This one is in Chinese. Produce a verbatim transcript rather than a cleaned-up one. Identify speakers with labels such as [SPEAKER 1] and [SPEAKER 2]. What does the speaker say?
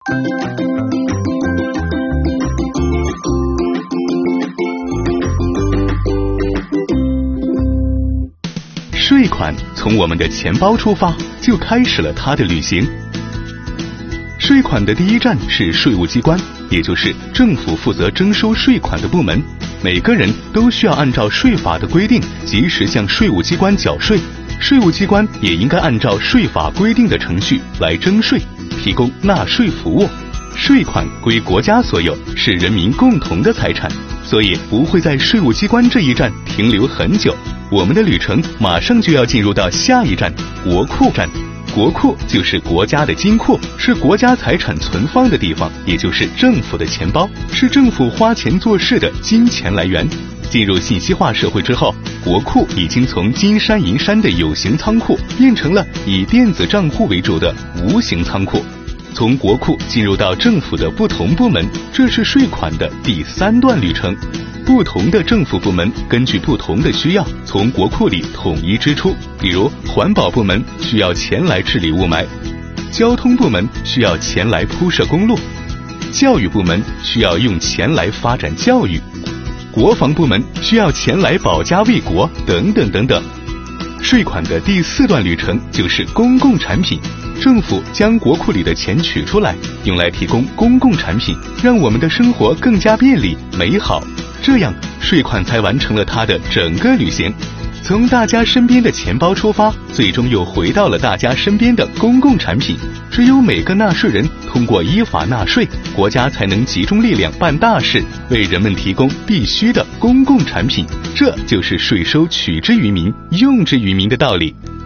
[SPEAKER 1] 税款从我们的钱包出发，就开始了它的旅行。税款的第一站是税务机关，也就是政府负责征收税款的部门。每个人都需要按照税法的规定，及时向税务机关缴税。税务机关也应该按照税法规定的程序来征税，提供纳税服务。税款归国家所有，是人民共同的财产，所以不会在税务机关这一站停留很久。我们的旅程马上就要进入到下一站——国库站。国库就是国家的金库，是国家财产存放的地方，也就是政府的钱包，是政府花钱做事的金钱来源。进入信息化社会之后，国库已经从金山银山的有形仓库变成了以电子账户为主的无形仓库。从国库进入到政府的不同部门，这是税款的第三段旅程。不同的政府部门根据不同的需要，从国库里统一支出。比如环保部门需要钱来治理雾霾，交通部门需要钱来铺设公路，教育部门需要用钱来发展教育，国防部门需要钱来保家卫国，等等等等。税款的第四段旅程就是公共产品，政府将国库里的钱取出来，用来提供公共产品，让我们的生活更加便利美好。这样，税款才完成了它的整个旅行。从大家身边的钱包出发，最终又回到了大家身边的公共产品。只有每个纳税人通过依法纳税，国家才能集中力量办大事，为人们提供必须的公共产品。这就是税收取之于民，用之于民的道理。